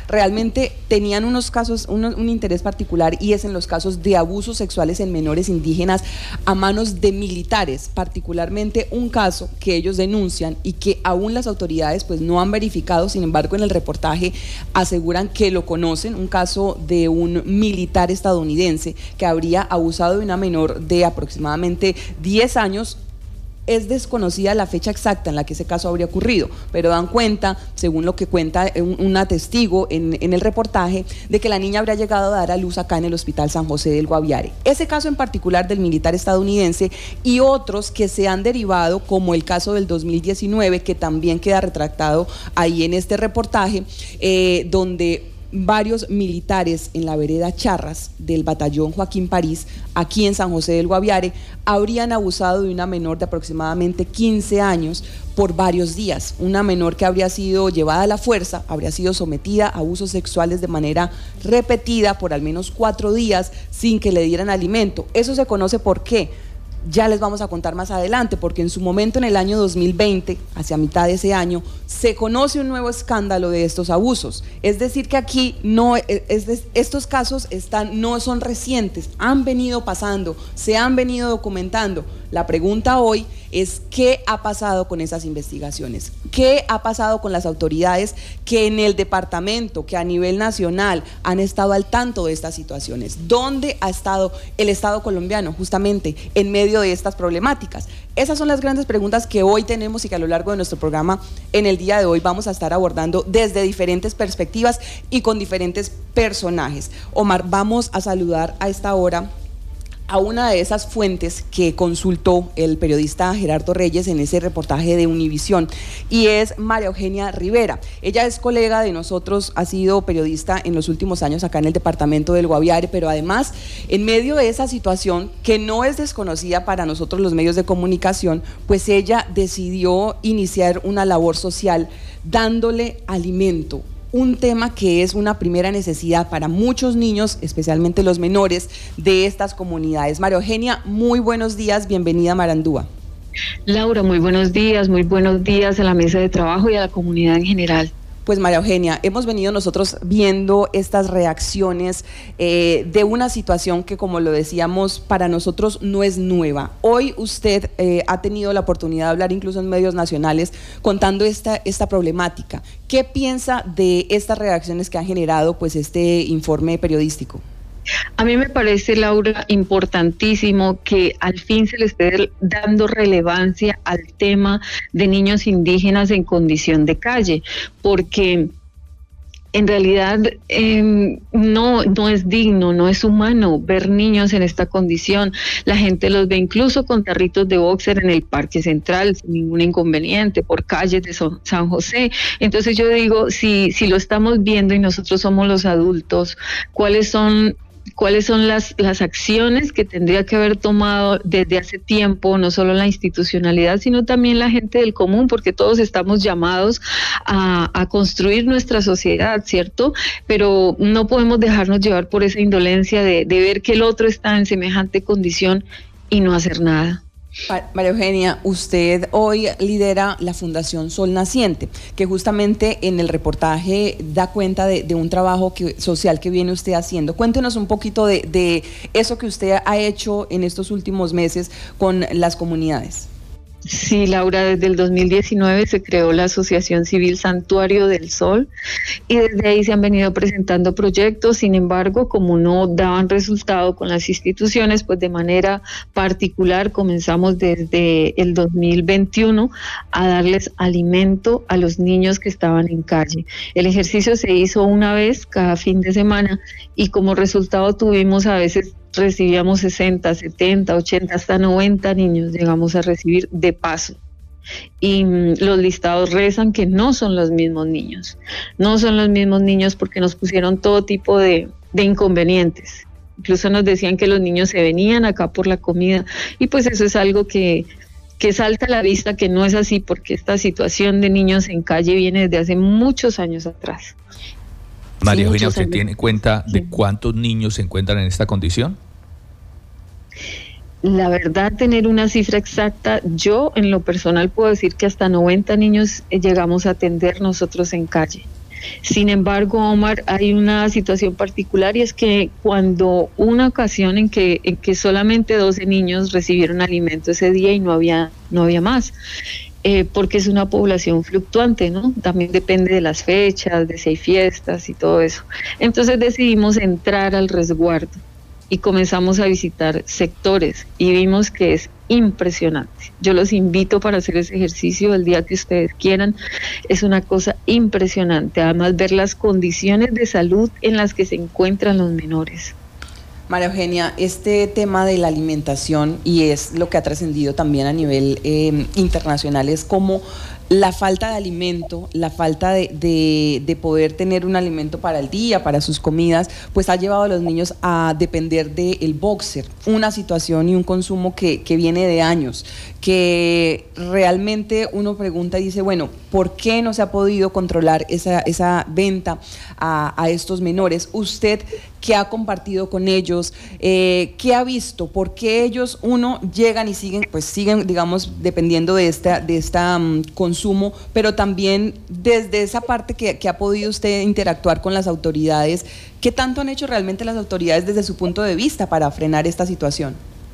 realmente tenían unos casos, un interés particular, y es en los casos de abusos sexuales en menores indígenas a manos de militares, particularmente un caso que ellos denuncian y que aún las autoridades pues no han verificado. Sin embargo, en el reportaje aseguran que lo conocen, un caso de un militar estadounidense que habría abusado de una menor de aproximadamente 10 años. Es desconocida la fecha exacta en la que ese caso habría ocurrido, pero dan cuenta, según lo que cuenta una testigo en el reportaje, de que la niña habría llegado a dar a luz acá en el Hospital San José del Guaviare. Ese caso en particular del militar estadounidense y otros que se han derivado, como el caso del 2019, que también queda retractado ahí en este reportaje, donde varios militares en la vereda Charras del batallón Joaquín París, aquí en San José del Guaviare, habrían abusado de una menor de aproximadamente 15 años por varios días. Una menor que habría sido llevada a la fuerza, habría sido sometida a abusos sexuales de manera repetida por al menos 4 días sin que le dieran alimento. Eso se conoce por qué. Ya les vamos a contar más adelante, porque en su momento, en el año 2020, hacia mitad de ese año, se conoce un nuevo escándalo de estos abusos. Es decir, que aquí estos casos no son recientes, han venido pasando, se han venido documentando. La pregunta hoy es: ¿qué ha pasado con esas investigaciones? ¿Qué ha pasado con las autoridades que en el departamento, que a nivel nacional han estado al tanto de estas situaciones? ¿Dónde ha estado el Estado colombiano justamente en medio de estas problemáticas? Esas son las grandes preguntas que hoy tenemos y que a lo largo de nuestro programa en el día de hoy vamos a estar abordando desde diferentes perspectivas y con diferentes personajes. Omar, vamos a saludar a esta hora a una de esas fuentes que consultó el periodista Gerardo Reyes en ese reportaje de Univisión, y es María Eugenia Rivera. Ella es colega de nosotros, ha sido periodista en los últimos años acá en el departamento del Guaviare, pero además, en medio de esa situación que no es desconocida para nosotros los medios de comunicación, pues ella decidió iniciar una labor social dándole alimento. Un tema que es una primera necesidad para muchos niños, especialmente los menores de estas comunidades. María Eugenia, muy buenos días, bienvenida a Marandúa. Laura, muy buenos días a la mesa de trabajo y a la comunidad en general. Pues María Eugenia, hemos venido nosotros viendo estas reacciones de una situación que, como lo decíamos, para nosotros no es nueva. Hoy usted ha tenido la oportunidad de hablar incluso en medios nacionales contando esta problemática. ¿Qué piensa de estas reacciones que ha generado pues este informe periodístico? A mí me parece, Laura, importantísimo que al fin se le esté dando relevancia al tema de niños indígenas en condición de calle, porque en realidad no es digno, no es humano ver niños en esta condición. La gente los ve incluso con tarritos de boxer en el Parque Central sin ningún inconveniente, por calles de San José. Entonces yo digo, si lo estamos viendo y nosotros somos los adultos, ¿cuáles son las acciones que tendría que haber tomado desde hace tiempo, no solo la institucionalidad, sino también la gente del común, porque todos estamos llamados a construir nuestra sociedad, ¿cierto? Pero no podemos dejarnos llevar por esa indolencia de ver que el otro está en semejante condición y no hacer nada. María Eugenia, usted hoy lidera la Fundación Sol Naciente, que justamente en el reportaje da cuenta de un trabajo social que viene usted haciendo. Cuéntenos un poquito de eso que usted ha hecho en estos últimos meses con las comunidades. Sí, Laura, desde el 2019 se creó la Asociación Civil Santuario del Sol y desde ahí se han venido presentando proyectos. Sin embargo, como no daban resultado con las instituciones, pues de manera particular comenzamos desde el 2021 a darles alimento a los niños que estaban en calle. El ejercicio se hizo una vez cada fin de semana y como resultado tuvimos a veces recibíamos 60, 70, 80, hasta 90 niños llegamos a recibir de paso. Y los listados rezan que no son los mismos niños. No son los mismos niños porque nos pusieron todo tipo de inconvenientes. Incluso nos decían que los niños se venían acá por la comida. Y pues eso es algo que salta a la vista que no es así, porque esta situación de niños en calle viene desde hace muchos años atrás. María Eugenia, ¿usted tiene cuenta de cuántos niños se encuentran en esta condición? La verdad, tener una cifra exacta, yo en lo personal puedo decir que hasta 90 niños llegamos a atender nosotros en calle. Sin embargo, Omar, hay una situación particular y es que cuando una ocasión en que solamente 12 niños recibieron alimento ese día y no había más. Porque es una población fluctuante, ¿no? También depende de las fechas, de si hay fiestas y todo eso. Entonces decidimos entrar al resguardo y comenzamos a visitar sectores y vimos que es impresionante. Yo los invito para hacer ese ejercicio el día que ustedes quieran. Es una cosa impresionante. Además, ver las condiciones de salud en las que se encuentran los menores. María Eugenia, este tema de la alimentación, y es lo que ha trascendido también a nivel internacional, es como la falta de alimento, la falta de poder tener un alimento para el día, para sus comidas, pues ha llevado a los niños a depender del boxer, una situación y un consumo que viene de años, que realmente uno pregunta y dice, bueno, ¿por qué no se ha podido controlar esa venta a estos menores? Usted, ¿qué ha compartido con ellos? ¿Qué ha visto? ¿Por qué ellos, llegan y siguen, digamos, dependiendo de esta consumo, pero también desde esa parte que ha podido usted interactuar con las autoridades? ¿Qué tanto han hecho realmente las autoridades desde su punto de vista para frenar esta situación?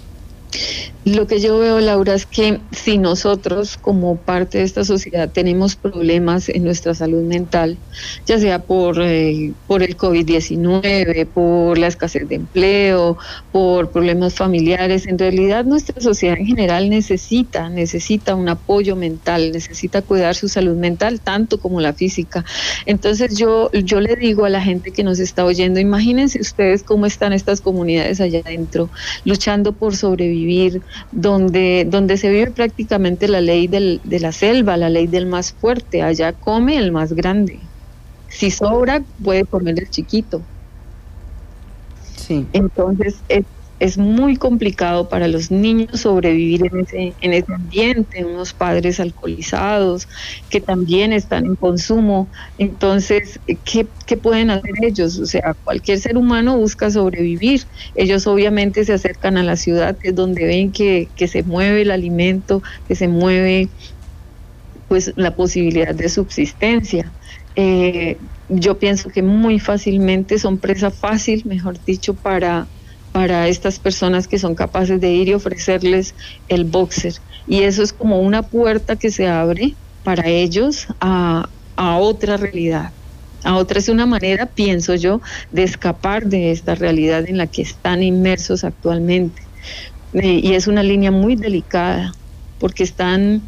Lo que yo veo, Laura, es que si nosotros como parte de esta sociedad tenemos problemas en nuestra salud mental, ya sea por el COVID-19, por la escasez de empleo, por problemas familiares, en realidad nuestra sociedad en general necesita un apoyo mental, necesita cuidar su salud mental tanto como la física. Entonces yo le digo a la gente que nos está oyendo, imagínense ustedes cómo están estas comunidades allá adentro, luchando por sobrevivir, donde se vive prácticamente la ley de la selva, la ley del más fuerte. Allá come el más grande. Si sobra, puede comer el chiquito. Sí. Entonces es muy complicado para los niños sobrevivir en ese ambiente, unos padres alcoholizados que también están en consumo. Entonces, ¿qué pueden hacer ellos? O sea, cualquier ser humano busca sobrevivir. Ellos obviamente se acercan a la ciudad, que es donde ven que se mueve el alimento, que se mueve pues la posibilidad de subsistencia. Yo pienso que muy fácilmente son presa fácil, mejor dicho, para estas personas que son capaces de ir y ofrecerles el boxer. Y eso es como una puerta que se abre para ellos a otra realidad. Es una manera, pienso yo, de escapar de esta realidad en la que están inmersos actualmente. Y es una línea muy delicada, porque están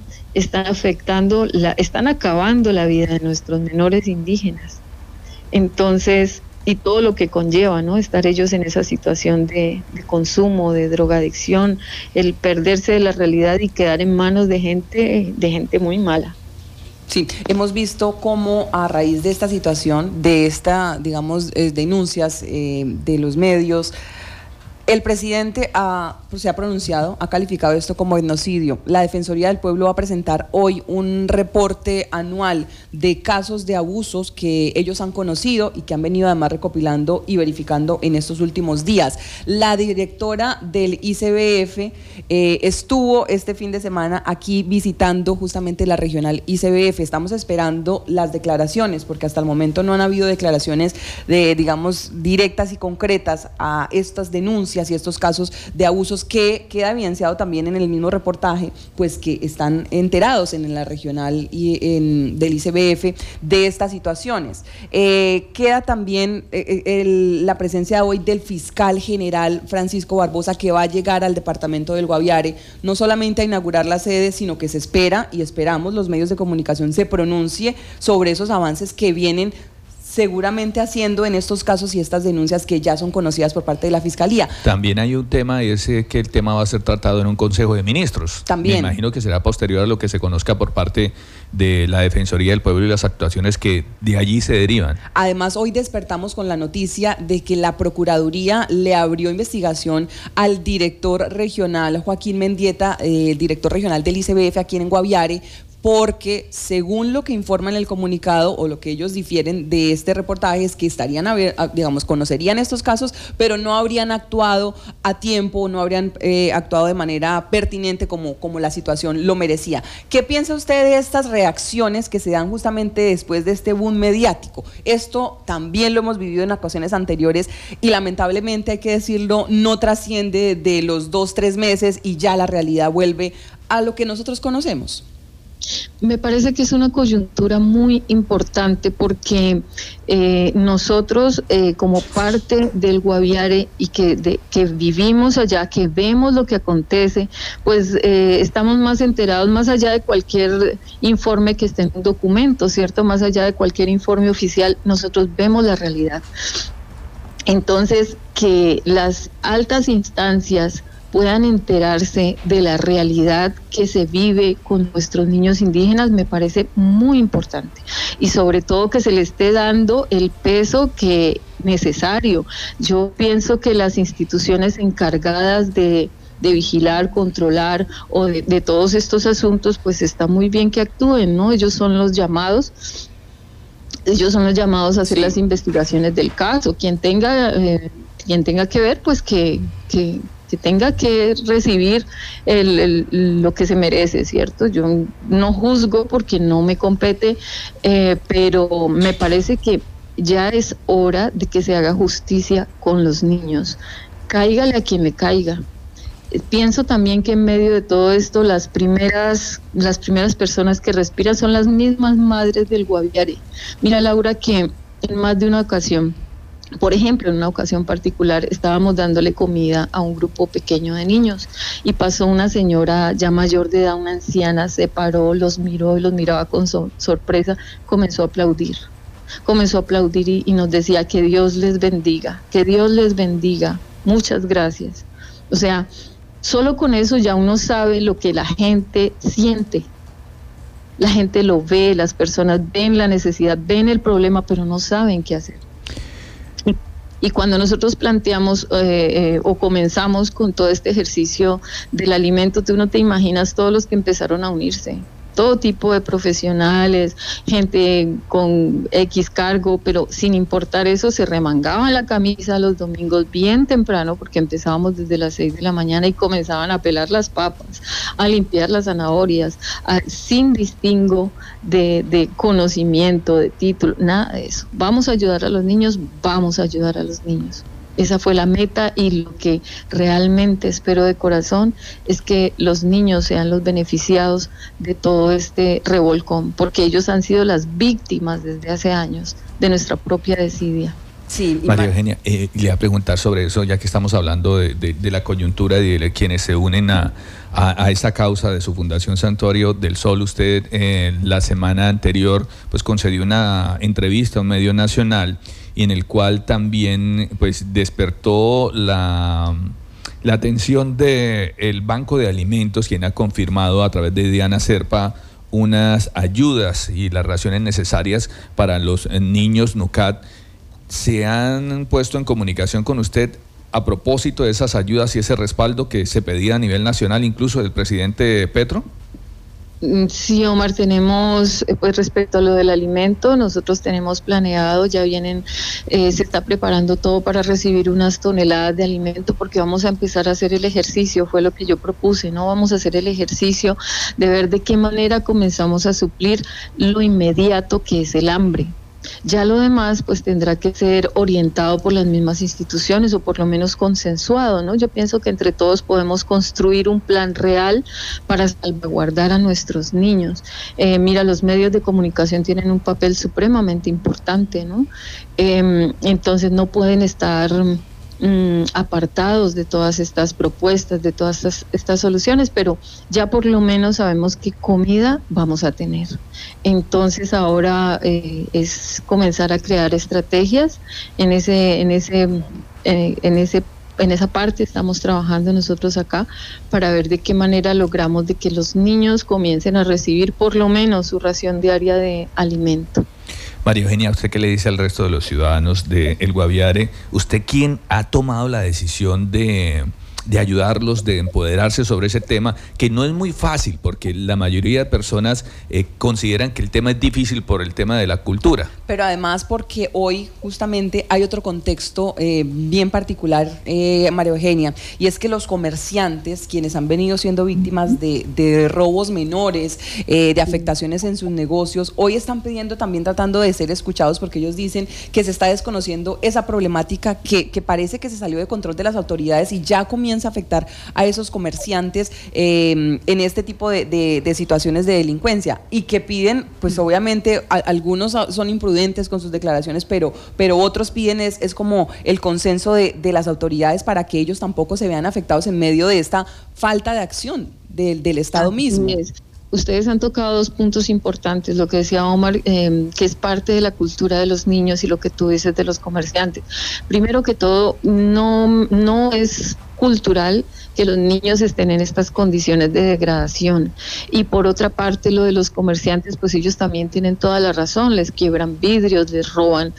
acabando la vida de nuestros menores indígenas. Entonces, y todo lo que conlleva, ¿no? Estar ellos en esa situación de consumo, de drogadicción, el perderse de la realidad y quedar en manos de gente muy mala. Sí, hemos visto cómo a raíz de esta situación, de esta, digamos, denuncias de los medios, el presidente se ha pronunciado, ha calificado esto como etnocidio. La Defensoría del Pueblo va a presentar hoy un reporte anual de casos de abusos que ellos han conocido y que han venido además recopilando y verificando en estos últimos días. La directora del ICBF estuvo este fin de semana aquí visitando justamente la regional ICBF. Estamos esperando las declaraciones, porque hasta el momento no han habido declaraciones digamos, directas y concretas a estas denuncias y estos casos de abusos, que queda evidenciado también en el mismo reportaje, pues que están enterados en la regional y del ICBF de estas situaciones. Queda también la presencia hoy del fiscal general Francisco Barbosa, que va a llegar al departamento del Guaviare, no solamente a inaugurar la sede, sino que se espera y esperamos los medios de comunicación se pronuncie sobre esos avances que vienen seguramente haciendo en estos casos y estas denuncias que ya son conocidas por parte de la Fiscalía. También hay un tema, y es que el tema va a ser tratado en un Consejo de Ministros. También. Me imagino que será posterior a lo que se conozca por parte de la Defensoría del Pueblo y las actuaciones que de allí se derivan. Además, hoy despertamos con la noticia de que la Procuraduría le abrió investigación al director regional Joaquín Mendieta, el director regional del ICBF aquí en Guaviare, porque según lo que informa en el comunicado o lo que ellos difieren de este reportaje es que estarían conocerían estos casos, pero no habrían actuado a tiempo, no habrían actuado de manera pertinente como la situación lo merecía. ¿Qué piensa usted de estas reacciones que se dan justamente después de este boom mediático? Esto también lo hemos vivido en ocasiones anteriores y lamentablemente, hay que decirlo, no trasciende de los 2-3 meses y ya la realidad vuelve a lo que nosotros conocemos. Me parece que es una coyuntura muy importante porque nosotros como parte del Guaviare y que vivimos allá, que vemos lo que acontece, pues estamos más enterados, más allá de cualquier informe que esté en un documento, ¿cierto? Más allá de cualquier informe oficial, nosotros vemos la realidad. Entonces, que las altas instancias puedan enterarse de la realidad que se vive con nuestros niños indígenas me parece muy importante, y sobre todo que se le esté dando el peso que necesario. Yo pienso que las instituciones encargadas de vigilar, controlar o de todos estos asuntos, pues está muy bien que actúen, ¿no? Ellos son los llamados a hacer las investigaciones del caso. Quien tenga que ver, pues que tenga que recibir lo que se merece, ¿cierto? Yo no juzgo porque no me compete, pero me parece que ya es hora de que se haga justicia con los niños. Cáigale a quien le caiga. Pienso también que en medio de todo esto las primeras personas que respiran son las mismas madres del Guaviare. Mira, Laura, que en más de una ocasión, por ejemplo, en una ocasión particular, estábamos dándole comida a un grupo pequeño de niños y pasó una señora ya mayor de edad, una anciana, se paró, los miró y los miraba con sorpresa, comenzó a aplaudir y nos decía: que Dios les bendiga, muchas gracias. O sea, solo con eso ya uno sabe lo que la gente siente. La gente lo ve, las personas ven la necesidad, ven el problema, pero no saben qué hacer. Y cuando nosotros planteamos o comenzamos con todo este ejercicio del alimento, tú no te imaginas todos los que empezaron a unirse, todo tipo de profesionales, gente con X cargo, pero sin importar eso, se remangaban la camisa los domingos bien temprano, porque empezábamos desde las 6 de la mañana y comenzaban a pelar las papas, a limpiar las zanahorias, sin distingo de conocimiento, de título, nada de eso. Vamos a ayudar a los niños. Esa fue la meta, y lo que realmente espero de corazón es que los niños sean los beneficiados de todo este revolcón, porque ellos han sido las víctimas desde hace años de nuestra propia desidia. Sí, María Eugenia, le voy a preguntar sobre eso, ya que estamos hablando de la coyuntura y de quienes se unen a esta causa de su Fundación Santuario del Sol. Usted la semana anterior pues concedió una entrevista a un medio nacional, y en el cual también pues despertó la atención del Banco de Alimentos, quien ha confirmado a través de Diana Serpa unas ayudas y las raciones necesarias para los niños NUCAT. ¿Se han puesto en comunicación con usted a propósito de esas ayudas y ese respaldo que se pedía a nivel nacional, incluso del presidente Petro? Sí, Omar, tenemos, pues respecto a lo del alimento, nosotros tenemos planeado, ya vienen, se está preparando todo para recibir unas toneladas de alimento, porque vamos a empezar a hacer el ejercicio, fue lo que yo propuse, ¿no? Vamos a hacer el ejercicio de ver de qué manera comenzamos a suplir lo inmediato que es el hambre. Ya lo demás pues tendrá que ser orientado por las mismas instituciones, o por lo menos consensuado, ¿no? Yo pienso que entre todos podemos construir un plan real para salvaguardar a nuestros niños. Mira, los medios de comunicación tienen un papel supremamente importante, ¿no? Entonces no pueden estar apartados de todas estas propuestas, de todas estas soluciones, pero ya por lo menos sabemos qué comida vamos a tener. Entonces ahora es comenzar a crear estrategias. En esa parte estamos trabajando nosotros acá para ver de qué manera logramos de que los niños comiencen a recibir por lo menos su ración diaria de alimento. María Eugenia, ¿usted qué le dice al resto de los ciudadanos de El Guaviare? ¿Usted quién ha tomado la decisión de de ayudarlos, de empoderarse sobre ese tema, que no es muy fácil, porque la mayoría de personas consideran que el tema es difícil por el tema de la cultura. Pero además porque hoy justamente hay otro contexto bien particular, María Eugenia, y es que los comerciantes, quienes han venido siendo víctimas de robos menores, de afectaciones en sus negocios, hoy están pidiendo también, tratando de ser escuchados, porque ellos dicen que se está desconociendo esa problemática que parece que se salió de control de las autoridades y ya comienza a afectar a esos comerciantes en este tipo de situaciones de delincuencia, y que piden, pues obviamente algunos son imprudentes con sus declaraciones, pero otros piden es como el consenso de las autoridades para que ellos tampoco se vean afectados en medio de esta falta de acción del Estado mismo. Ustedes han tocado dos puntos importantes, lo que decía Omar, que es parte de la cultura de los niños, y lo que tú dices de los comerciantes. Primero que todo, no es cultural que los niños estén en estas condiciones de degradación, y por otra parte lo de los comerciantes, pues ellos también tienen toda la razón, les quiebran vidrios, les roban,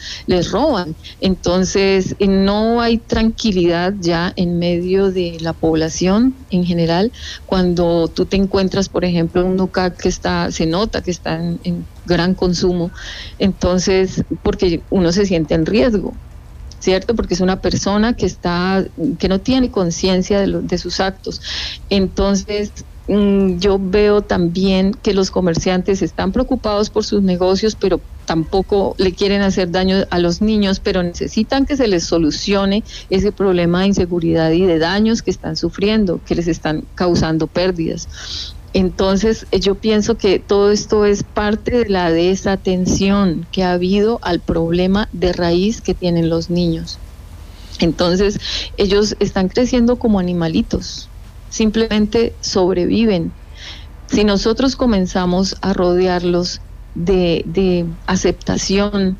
entonces no hay tranquilidad ya en medio de la población en general cuando tú te encuentras, por ejemplo, un UCAC que se nota que está en gran consumo, entonces porque uno se siente en riesgo, ¿cierto? Porque es una persona que no tiene conciencia de sus actos. Entonces, yo veo también que los comerciantes están preocupados por sus negocios, pero tampoco le quieren hacer daño a los niños, pero necesitan que se les solucione ese problema de inseguridad y de daños que están sufriendo, que les están causando pérdidas. Entonces yo pienso que todo esto es parte de la desatención que ha habido al problema de raíz que tienen los niños. Entonces ellos están creciendo como animalitos, simplemente sobreviven. Si nosotros comenzamos a rodearlos de aceptación,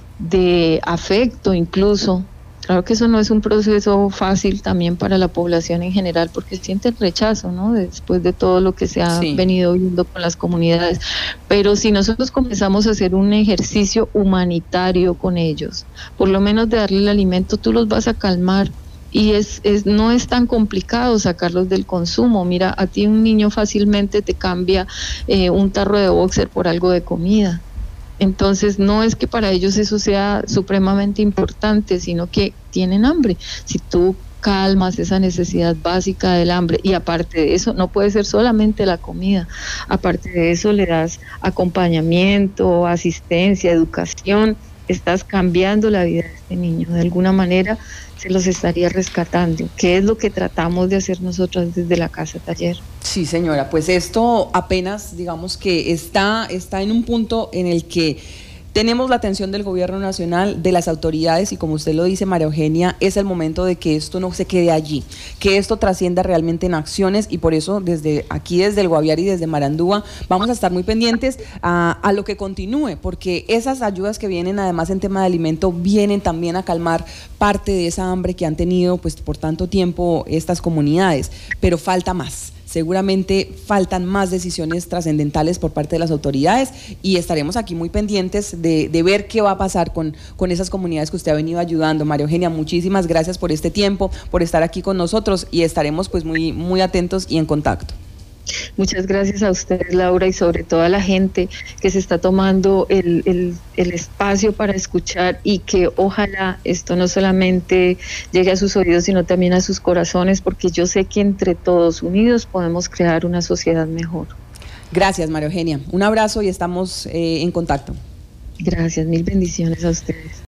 de afecto incluso, claro que eso no es un proceso fácil también para la población en general, porque sienten rechazo, ¿no? Después de todo lo que se ha venido viendo con las comunidades. Pero si nosotros comenzamos a hacer un ejercicio humanitario con ellos, por lo menos de darle el alimento, tú los vas a calmar. Y no es tan complicado sacarlos del consumo. Mira, a ti un niño fácilmente te cambia un tarro de boxer por algo de comida. Entonces no es que para ellos eso sea supremamente importante, sino que tienen hambre. Si tú calmas esa necesidad básica del hambre, y aparte de eso, no puede ser solamente la comida, aparte de eso le das acompañamiento, asistencia, educación, estás cambiando la vida de este niño, de alguna manera se los estaría rescatando, que es lo que tratamos de hacer nosotros desde la Casa Taller. Sí, señora, pues esto apenas, digamos que está en un punto en el que tenemos la atención del gobierno nacional, de las autoridades, y como usted lo dice, María Eugenia, es el momento de que esto no se quede allí, que esto trascienda realmente en acciones, y por eso desde aquí, desde el Guaviare y desde Marandúa, vamos a estar muy pendientes a lo que continúe, porque esas ayudas que vienen además en tema de alimento vienen también a calmar parte de esa hambre que han tenido pues por tanto tiempo estas comunidades, pero falta más. Seguramente faltan más decisiones trascendentales por parte de las autoridades, y estaremos aquí muy pendientes de ver qué va a pasar con esas comunidades que usted ha venido ayudando. María Eugenia, muchísimas gracias por este tiempo, por estar aquí con nosotros, y estaremos pues muy atentos y en contacto. Muchas gracias a ustedes, Laura, y sobre todo a la gente que se está tomando el espacio para escuchar, y que ojalá esto no solamente llegue a sus oídos, sino también a sus corazones, porque yo sé que entre todos unidos podemos crear una sociedad mejor. Gracias, María Eugenia. Un abrazo y estamos en contacto. Gracias, mil bendiciones a ustedes.